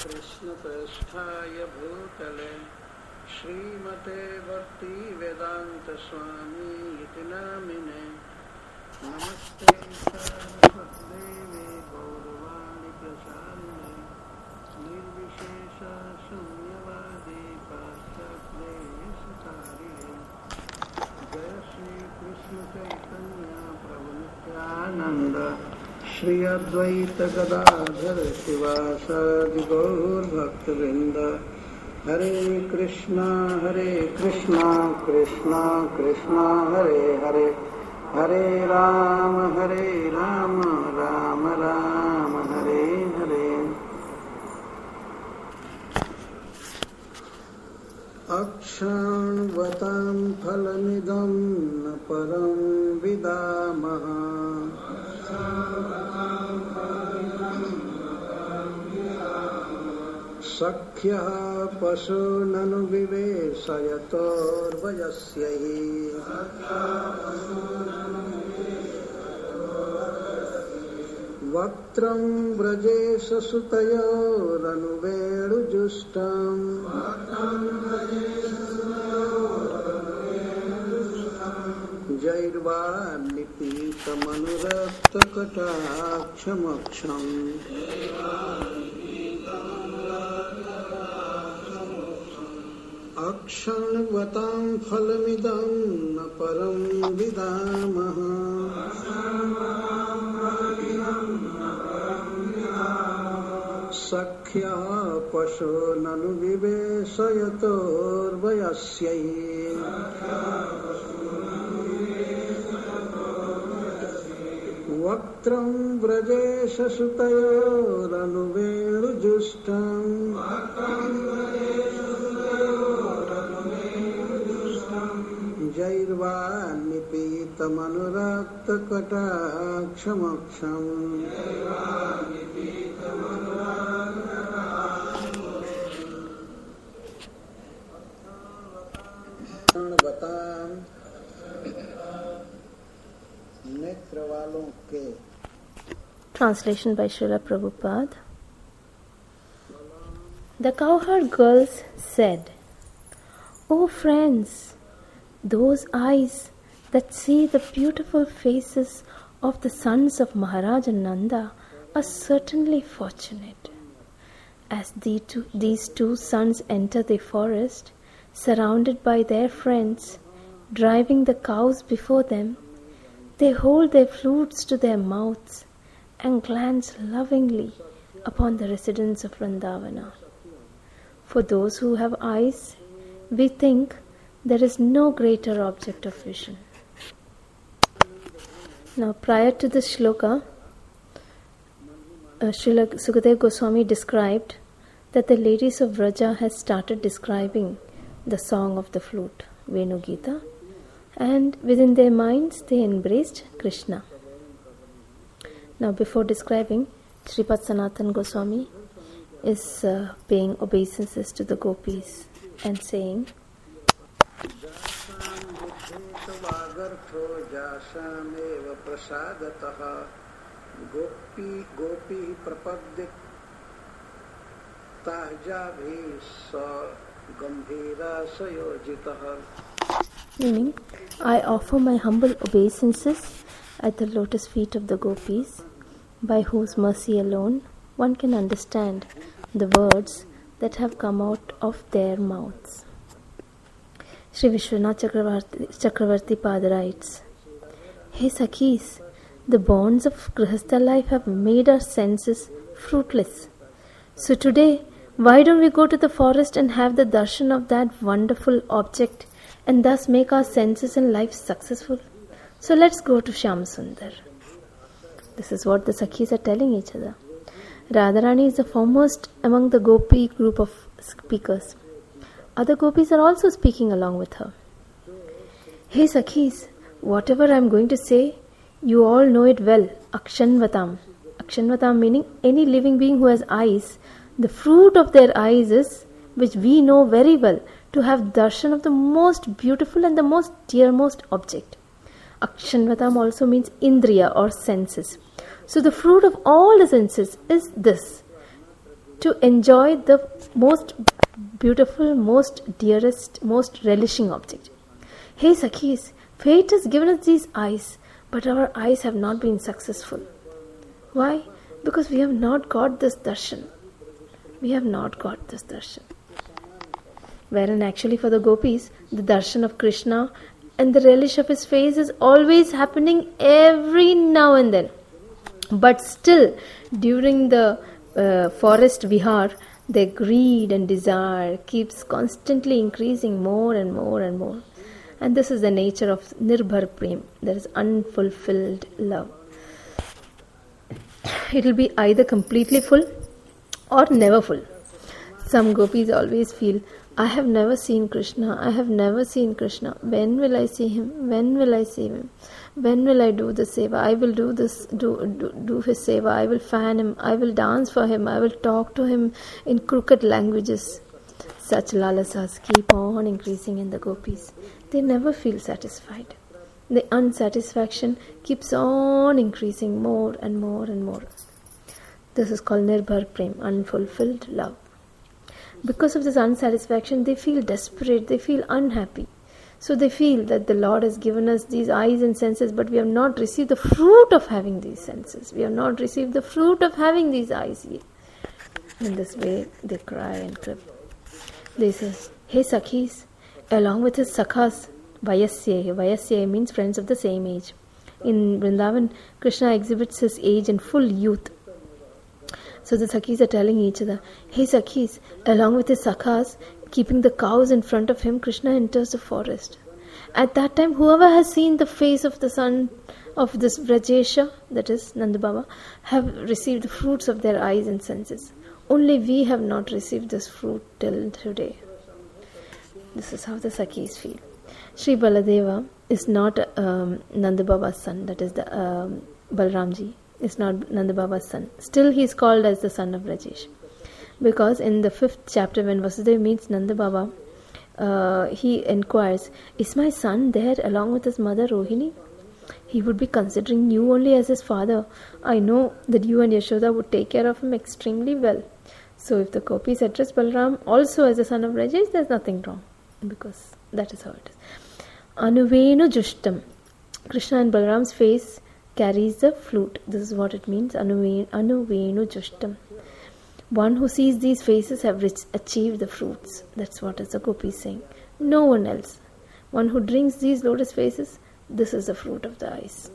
कृष्णप्रेष्ठाय भूतले श्रीमते भक्ति वेदांत स्वामी इति नामिने नमस्ते सरस्वतीदेवे गौरवाणी प्रचारिणे निर्विशेष शून्यवादी पाश्चात्यदेशकारिणे जय श्री कृष्ण चैतन्य प्रभु नित्यानंद श्री अद्वैत गदाधर शिवासादि गौर भक्तवृंद हरे कृष्णा कृष्णा कृष्णा हरे हरे हरे राम राम राम हरे हरे। अक्षाण्वतां फलमिदं न परं विदामः सख्यः पशो ननु विवेशयतोर्वयस्य हि वक्त्रं व्रजेश सुतयोरनुवेणुजुष्टम् जैर्वान्निपीतमनुरक्तकटाक्षमक्षम् अक्षण्वतां फलमिदं न परं विदामः सख्यः पशो ननु विवेशयतोर्वयस्य वक्त्रं व्रजेश सुतयोरनुवेणुजुष्टम् जैर्वान्निपीतमनुरक्तकटाक्षमक्षम् नेत्र वालों के। Translation by Srila Prabhupada. The cowherd girls said, "O friends, those eyes that see the beautiful faces of the sons of Maharaj Nanda are certainly fortunate. As these two sons enter the forest, surrounded by their friends, driving the cows before them, they hold their flutes to their mouths and glance lovingly upon the residents of Vrindavana. For those who have eyes, we think there is no greater object of vision." Now, prior to this shloka, Srila Sukadeva Goswami described that the ladies of Vraja had started describing the song of the flute, Venu Gita, and within their minds they embraced Krishna. Now, before describing, Sripad Sanatan Goswami is paying obeisances to the gopis and saying, meaning, I offer my humble obeisances at the lotus feet of the gopis, by whose mercy alone one can understand the words that have come out of their mouths. Sri Vishwanath Chakravarti Pada writes, "Hey Sakhis, the bonds of Grihastha life have made our senses fruitless. So today, why don't we go to the forest and have the darshan of that wonderful object and thus make our senses and life successful? So let's go to Shyam Sundar." This is what the Sakhis are telling each other. Radharani is the foremost among the gopi group of speakers. Other gopis are also speaking along with her. "Hey Sakhis, whatever I am going to say, you all know it well. Akshanvatam. Akshanvatam meaning any living being who has eyes. The fruit of their eyes is, which we know very well, to have darshan of the most beautiful and the most dearmost object. Akshanvatam also means indriya or senses. So the fruit of all the senses is this, to enjoy the most beautiful, most dearest, most relishing object. Hey Sakhis, fate has given us these eyes, but our eyes have not been successful. Why? Because we have not got this darshan. We have not got this darshan. Wherein actually for the gopis, the darshan of Krishna and the relish of his face is always happening every now and then. But still, during the forest vihar, their greed and desire keeps constantly increasing more and more and more. And this is the nature of nirbhar prem, that is unfulfilled love. It will be either completely full or never full. Some gopis always feel, I have never seen Krishna, I have never seen Krishna. When will I see him? When will I see him? When will I do the seva? I will do this, do his seva. I will fan him. I will dance for him. I will talk to him in crooked languages. Such lalasas keep on increasing in the gopis. They never feel satisfied. The unsatisfaction keeps on increasing more and more and more. This is called nirbhar prem, unfulfilled love. Because of this unsatisfaction, they feel desperate, they feel unhappy. So they feel that the Lord has given us these eyes and senses, but we have not received the fruit of having these senses. We have not received the fruit of having these eyes yet. In this way, they cry and crib. They say, hey Sakhis, along with his Sakhas, Vayasya means friends of the same age. In Vrindavan, Krishna exhibits his age in full youth. So the Sakhis are telling each other, hey Sakhis, along with his Sakhas, keeping the cows in front of him, Krishna enters the forest. At that time, whoever has seen the face of the son of this Vrajesha, that is Nanda Baba, have received the fruits of their eyes and senses. Only we have not received this fruit till today. This is how the Sakhis feel. Sri Baladeva is not Nanda Baba's son, that is the Balramji. Is not Nanda Baba's son. Still he is called as the son of Rajesh. Because in the 5th chapter, when Vasudeva meets Nanda Baba, he inquires, is my son there along with his mother Rohini? He would be considering you only as his father. I know that you and Yashoda would take care of him extremely well. So if the gopis address Balram also as the son of Rajesh, there is nothing wrong. Because that is how it is. Anuvenu Jushtam. Krishna and Balram's face carries the flute. This is what it means. Anuvenu Jushtam. One who sees these faces have achieved the fruits. That's what is the gopi saying. No one else. One who drinks these lotus faces, this is the fruit of the eyes.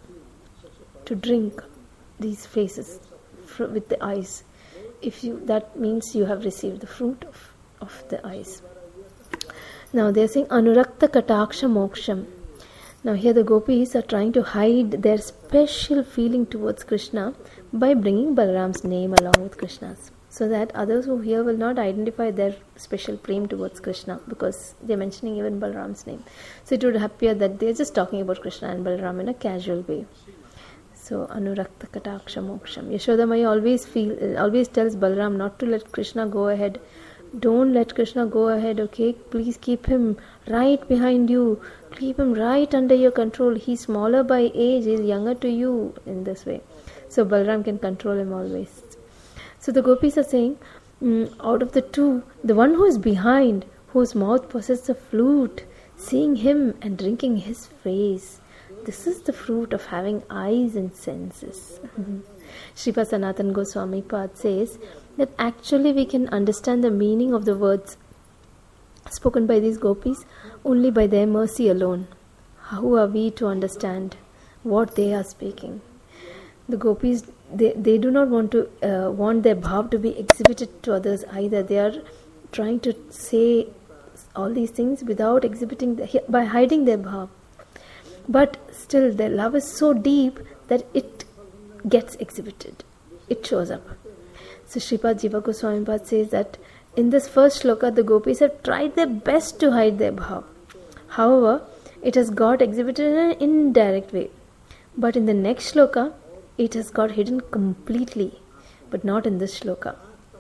To drink these faces with the eyes, that means you have received the fruit of the eyes. Now they are saying Anurakta Kataksha Moksham. Now here the gopis are trying to hide their special feeling towards Krishna by bringing Balaram's name along with Krishna's, so that others who hear will not identify their special prem towards Krishna, because they are mentioning even Balaram's name. So it would appear that they are just talking about Krishna and Balaram in a casual way. So Anurakta Kataksha Moksham. Yashodamaya always tells Balaram not to let Krishna go ahead. Don't let Krishna go ahead, okay? Please keep him right behind you. Keep him right under your control. He's smaller by age, he's younger to you, in this way. So Balaram can control him always. So the gopis are saying, out of the two, the one who is behind, whose mouth possesses the flute, seeing him and drinking his face, this is the fruit of having eyes and senses. Sripad Sanatan Goswami Pad says that actually we can understand the meaning of the words spoken by these gopis only by their mercy alone. How are we to understand what they are speaking? The gopis, they do not want their bhav to be exhibited to others either. They are trying to say all these things without exhibiting, by hiding their bhav. But still their love is so deep that it gets exhibited. It shows up. So Sripad Jiva Goswami Pad says that in this first shloka, the gopis have tried their best to hide their bhav. However, it has got exhibited in an indirect way. But in the next shloka, it has got hidden completely, but not in this shloka.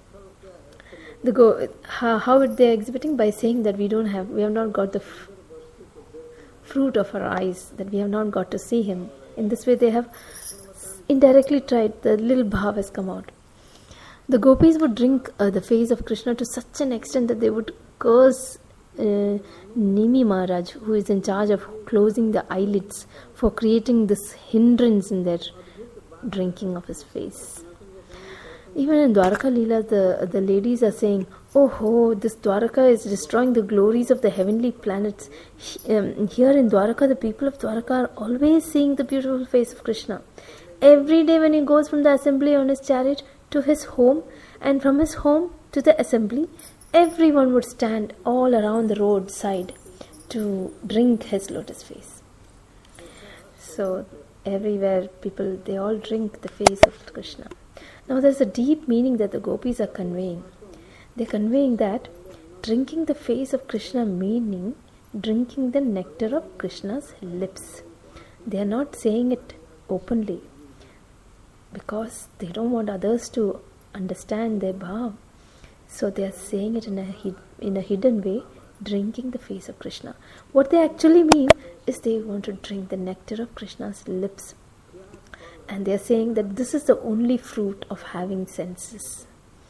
How are they exhibiting? By saying that we have not got the fruit of our eyes, that we have not got to see him. In this way, they have indirectly tried. The little bhav has come out. The gopis would drink the face of Krishna to such an extent that they would curse Nimi Maharaj, who is in charge of closing the eyelids, for creating this hindrance in their drinking of his face. Even in Dwaraka Leela, the ladies are saying, "Oh ho, this Dwaraka is destroying the glories of the heavenly planets." Here in Dwaraka, the people of Dwaraka are always seeing the beautiful face of Krishna. Every day when he goes from the assembly on his chariot to his home, and from his home to the assembly, everyone would stand all around the roadside to drink his lotus face. So everywhere people, they all drink the face of Krishna. Now there's a deep meaning that the gopis are conveying. They're conveying that drinking the face of Krishna meaning drinking the nectar of Krishna's lips. They are not saying it openly because they don't want others to understand their bhav. So they are saying it in a hidden way, drinking the face of Krishna. What they actually mean is they want to drink the nectar of Krishna's lips. And they are saying that this is the only fruit of having senses.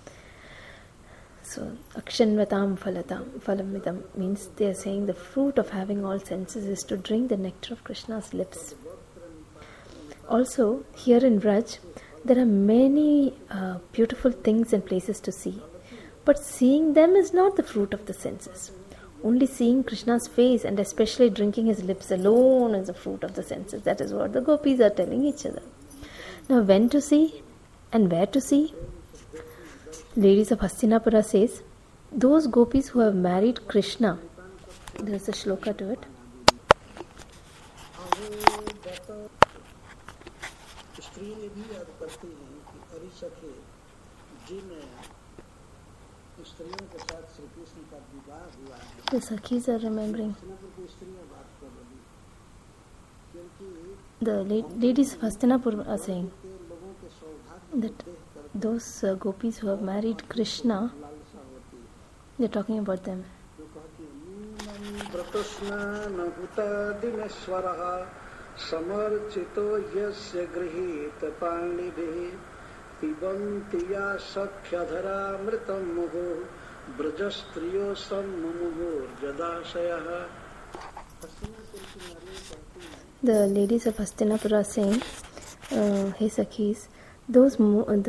So, akshanvatam phalamidam means they are saying the fruit of having all senses is to drink the nectar of Krishna's lips. Also, here in Vraj, there are many beautiful things and places to see. But seeing them is not the fruit of the senses. Only seeing Krishna's face and especially drinking his lips alone is the fruit of the senses. That is what the gopis are telling each other. Now, when to see and where to see? Ladies of Hastinapura says, those gopis who have married Krishna, there is a shloka to it. The Sakhis are remembering. The ladies of Hastinapur are saying that those gopis who have married Krishna, they are talking about them. The ladies of Hastinapura are saying, hey Sakhis, those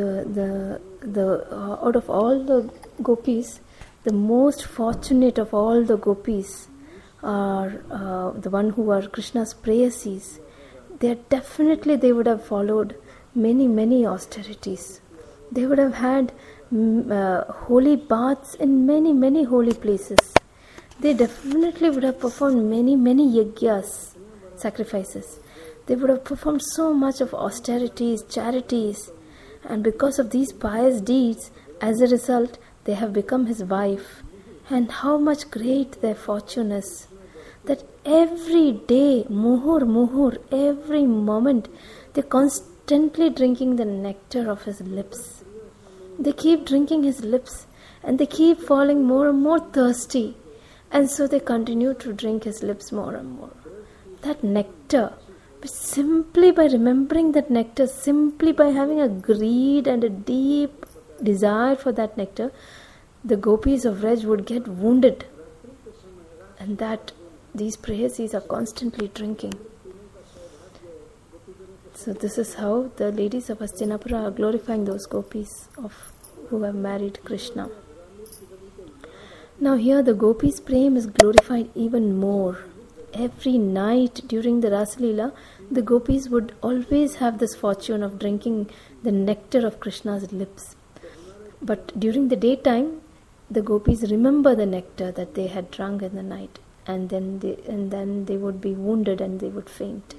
out of all the gopis, the most fortunate of all the gopis are the one who are Krishna's preyasis. They would have followed many austerities. They would have had holy baths in many holy places. They definitely would have performed many yajnas, sacrifices. They would have performed so much of austerities, charities, and because of these pious deeds, as a result, they have become his wife. And how much great their fortune is, that every day, muhur, every moment, they're constantly drinking the nectar of his lips. They keep drinking his lips, and they keep falling more and more thirsty, and so they continue to drink his lips more and more. That nectar, simply by remembering that nectar, simply by having a greed and a deep desire for that nectar, the gopis of Vraj would get wounded, and that these preyasis are constantly drinking. So this is how the ladies of Hastinapura are glorifying those gopis who have married Krishna. Now here the gopis' prem is glorified even more. Every night during the Rasa Leela, the gopis would always have this fortune of drinking the nectar of Krishna's lips. But during the daytime, the gopis remember the nectar that they had drunk in the night, and then they would be wounded and they would faint.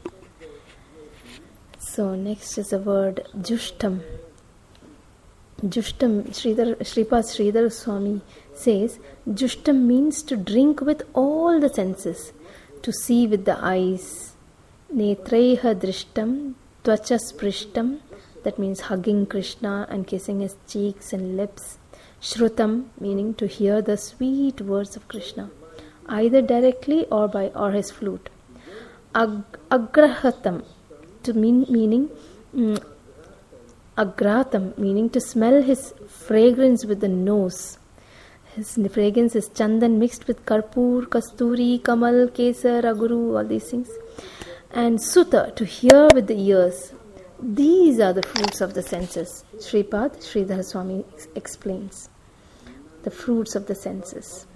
So next is the word Jushtam. Jushtam, Shripad Sridhar Swami says, Jushtam means to drink with all the senses, to see with the eyes. Netraiha drishtam, tvacha sprishtam, that means hugging Krishna and kissing his cheeks and lips. Shrutam, meaning to hear the sweet words of Krishna, either directly or his flute. Agrahatam, meaning Agratam, meaning to smell his fragrance with the nose. His fragrance is chandan mixed with karpur, kasturi, kamal, kesar, aguru, all these things. And Suta, to hear with the ears. These are the fruits of the senses. Sripad Sridhar Swami explains. The fruits of the senses.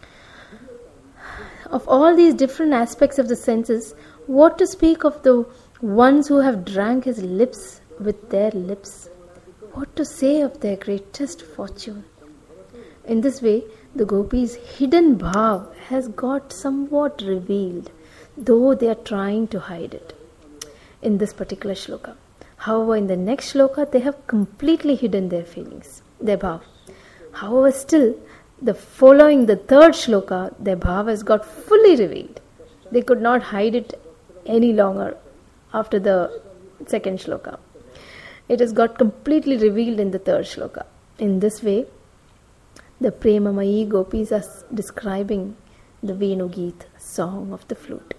Of all these different aspects of the senses, what to speak of the ones who have drank his lips with their lips? What to say of their greatest fortune? In this way, the gopis' hidden bhav has got somewhat revealed, though they are trying to hide it in this particular shloka. However, in the next shloka, they have completely hidden their feelings, their bhav. However, still, following the third shloka, their bhav has got fully revealed. They could not hide it any longer after the second shloka. It has got completely revealed in the third shloka. In this way, the Premamayi gopis are describing the Venugeet, song of the flute.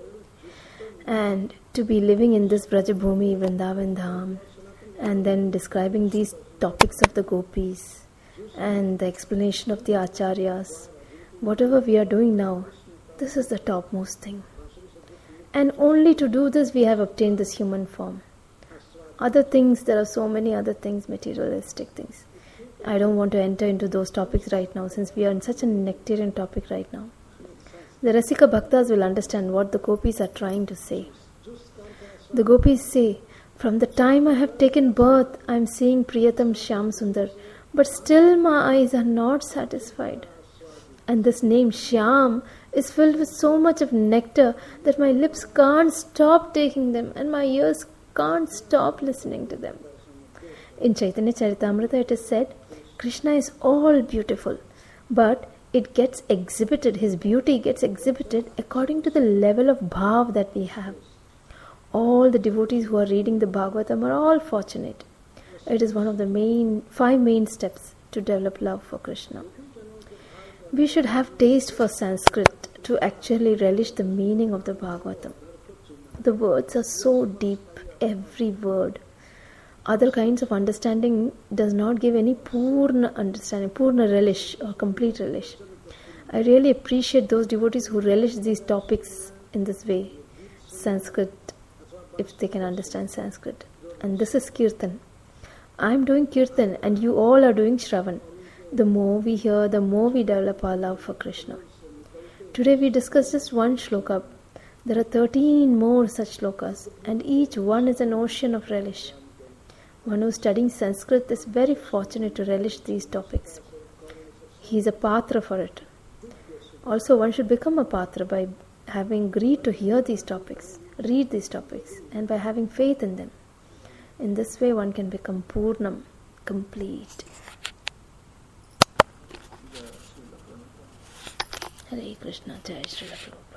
And to be living in this Brajabhumi, Vrindavan Dham, and then describing these topics of the gopis and the explanation of the acharyas, whatever we are doing now, this is the topmost thing. And only to do this we have obtained this human form. Other things, there are so many other things, materialistic things. I don't want to enter into those topics right now, since we are in such a nectarian topic right now. The Rasika Bhaktas will understand what the gopis are trying to say. The gopis say, from the time I have taken birth, I am seeing Priyatam Shyam Sundar, but still my eyes are not satisfied. And this name Shyam is filled with so much of nectar that my lips can't stop taking them and my ears can't stop listening to them. In Chaitanya Charitamrita it is said, Krishna is all beautiful, but it gets exhibited, his beauty gets exhibited according to the level of bhav that we have. All the devotees who are reading the Bhagavatam are all fortunate. It is one of the 5 main steps to develop love for Krishna. We should have taste for Sanskrit to actually relish the meaning of the Bhagavatam. The words are so deep, every word. Other kinds of understanding does not give any purna understanding, purna relish or complete relish. I really appreciate those devotees who relish these topics in this way. Sanskrit, if they can understand Sanskrit. And this is Kirtan. I am doing Kirtan and you all are doing Shravan. The more we hear, the more we develop our love for Krishna. Today we discussed just one shloka. There are 13 more such shlokas, and each one is an ocean of relish. One who is studying Sanskrit is very fortunate to relish these topics. He is a patra for it. Also, one should become a patra by having agreed to hear these topics, read these topics, and by having faith in them. In this way, one can become Purnam, complete. Hare Krishna, Jai Srila Prabhupada.